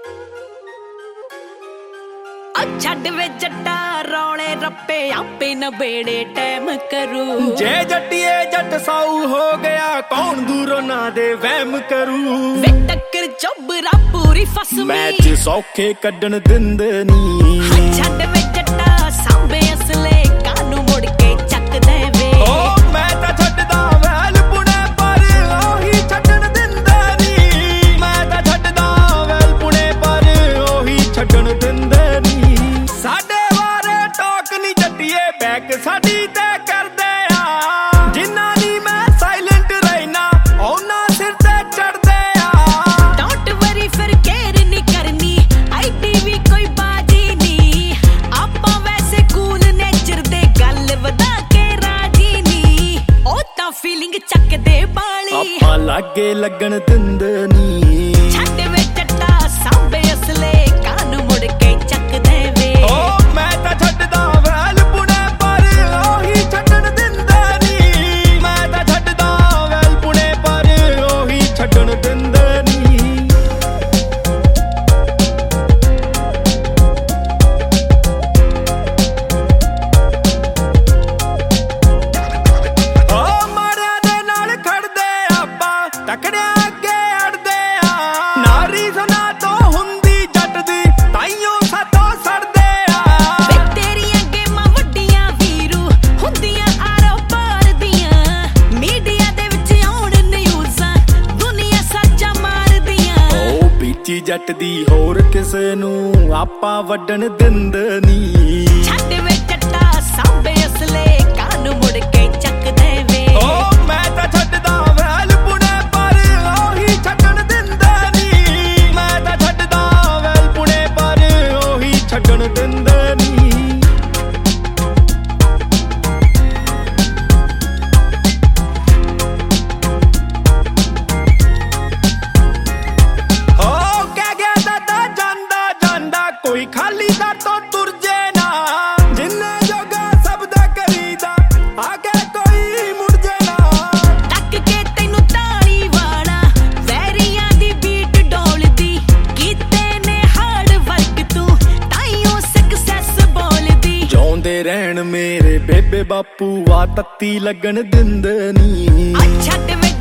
ਛੱਡ ਵੇ ਜੱਟਾ ਰੌਲੇ ਰੱਪੇ ਆਪੇ ਨਬੇੜੇ ਟਾਈਮ ਕਰੂ। ਜੇ ਜੱਟੀਏ ਜੱਟ ਸਾਊ ਹੋ ਗਿਆ ਕੌਣ ਦੂਰੋਂ ਨਾ ਦੇ ਵਹਿਮ ਕਰੂ। ਵੇ ਟੱਕਰ ਚੋਬਰਾ ਪੂਰੀ ਫਸਮੀ ਮੈਚ ਸੌਖੇ ਕੱਢਣ ਦਿੰਦੇ ਨੀ। ਛੱਡ ਵੇ ਜੱਟਾ ਸਾਂਭੇ ਅਸਲੇ ਕਾਨੂੰ ਮੁੜ ਕੇ ਚੱਕਦੇ ਵੇ। ਓ ਮੈਂ ਤਾਂ ਛੱਡਦਾ ਵੈਲ ਪੁਣੇ ਪਰ ਉਹੀ ਛੱਡਣ ਦਿੰਦੇ ਨੀ। ਮੈਂ ਤਾਂ ਛੱਡਦਾ ਵੈਲ ਪੁਣੇ ਪਰ ਉਹੀ ਛੱਡਣ ਦਿੰਦੇ ਨੀ। ਸਾਡੇ ਵਾਰੇ ਟੋਕ ਨੀ ਜੱਟੀਏ ਬੈਕ ਸਾਡੀ ਤੇ ਕਰਦੇ ਆ। ਜਿੰਨਾ ਨੀ ਮੈਂ ਸਾਇਲੈਂਟ ਰਹਿਣਾ ਉਹਨਾਂ ਸਿਰ ਤੇ ਚੜਦੇ ਆ। ਡੋਂਟ ਵਰੀ ਫਿਰ ਕੇਅਰ ਨੀ ਕਰਨੀ ਆਈਡੀ ਵੀ ਕੋਈ ਬਾਜੀ ਨੀ। ਆਪਾਂ ਵੈਸੇ ਕੂਲ ਨੇਚਰ ਦੇ ਗੱਲ ਵਧਾ ਕੇ ਰਾਜੀ ਨੀ। ਉਹ ਤਾਂ ਫੀਲਿੰਗ ਚੱਕਦੇ ਬਾਲੀ ਆਪਾਂ ਲਾਗੇ ਲੱਗਣ ਦਿੰਦੇ ਨੀ। ਛੱਡ ਵੇ ਜੱਟਾ ਸਾਂਭੇ ਅਸਲੇ ਕਾਨੂੰ ਮੁੜ ਕੇ ਚੱਕਦੇ ਵੇ। ਮੈਂ ਤਾਂ ਛੱਡਦਾ ਵੈਲ ਪੁਣੇ ਪਰ ਉਹੀ ਛੱਡਣ ਦਿੰਦੇ ਨੀ। ਮੈਂ ਤਾਂ ਛੱਡਦਾ ਵੈਲ ਪੁਣੇ ਪਰ ਉਹੀ ਛੱਡਣ ਦਿੰਦੇ ਨੀ। ਮਾਰਿਆਂ ਦੇ ਨਾਲ ਖੜਦੇ ਆਪਾਂ ਤਕੜਿਆਂ ਅੱਗੇ ਅੜਦੇ ਆ। ਨਾਰੀ ਸੁਨਾ ਤੋਂ ਹੁੰਦੀ ਜੱਟ ਦੀ ਤਾਈਓ ਸਾਤੋਂ ਸੜਦੇ ਆ। ਵੇ ਤੇਰੀਆਂ ਗੇਮਾਂ ਵੱਡੀਆਂ ਵੀਰੂ ਹੁੰਦੀਆਂ ਆਰੋ ਪਾਰ ਦੀਆਂ। ਮੀਡੀਆ ਦੇ ਵਿੱਚ ਆਉਣ ਨਿਊਜ਼ਾਂ ਦੁਨੀਆ ਸੱਚਾ ਮਾਰਦੀਆਂ। ਉਹ ਬੀਚੀ ਜੱਟ ਦੀ ਹੋਰ ਕਿਸੇ ਨੂੰ ਆਪਾਂ ਵੱਢਣ ਦਿੰਦੇ ਨੀ। ਛੱਡ ਵੇ ਜੱਟਾ ਸਾਂਭੇ ਅਸਲੇ ਕਾਨੂੰ ਮੁੜ ਕੇ ਚੱਕਦੇ ਵੇ। ਮੈਂ ਤਾਂ ਛੱਡਦਾ ਵੈਲ ਪੁਣੇ ਪਰ ਉਹੀ ਛੱਡਣ ਦਿੰਦੇ ਨੀ। ਮੈਂ ਤਾਂ ਛੱਡਦਾ ਵੈਲ ਪੁਣੇ ਪਰ ਉਹੀ ਛੱਡਣ ਦਿੰਦੇ ਨੀ। ਕਹਿ ਗਿਆ ਦਾਦਾ ਜਾਂਦਾ ਜਾਂਦਾ ਕੋਈ ਖਾਲੀ ਦਰ ਤੋਂ ਤੁਰ ਜੇ ਨਾ। ਜਿੰਨੇ ਜੋਗਾ ਸਭ ਦਾ ਕਰੀਦਾ ਆਗੇ ਕੋਈ ਮੁੜ ਜੇ ਨਾ। ਤੱਕ ਕੇ ਤੈਨੂੰ ਤਾਲੀ ਵਾਲਾ ਵੈਰੀਆਂ ਦੀ ਬੀਟ ਡੋਲਦੀ। ਕੀਤੇ ਨੇ ਹਾਰਡ ਵਰਕ ਤੂੰ ਤਾਈਓ ਸਕਸੈਸ ਬੋਲਦੀ। ਜਿਉਂਦੇ ਰਹਿਣ ਮੇਰੇ ਬੇਬੇ ਬਾਪੂ ਆ ਤੱਤੀ ਲੱਗਣ ਦਿੰਦੇ ਨੀ। ਛੱਡ ਵੇ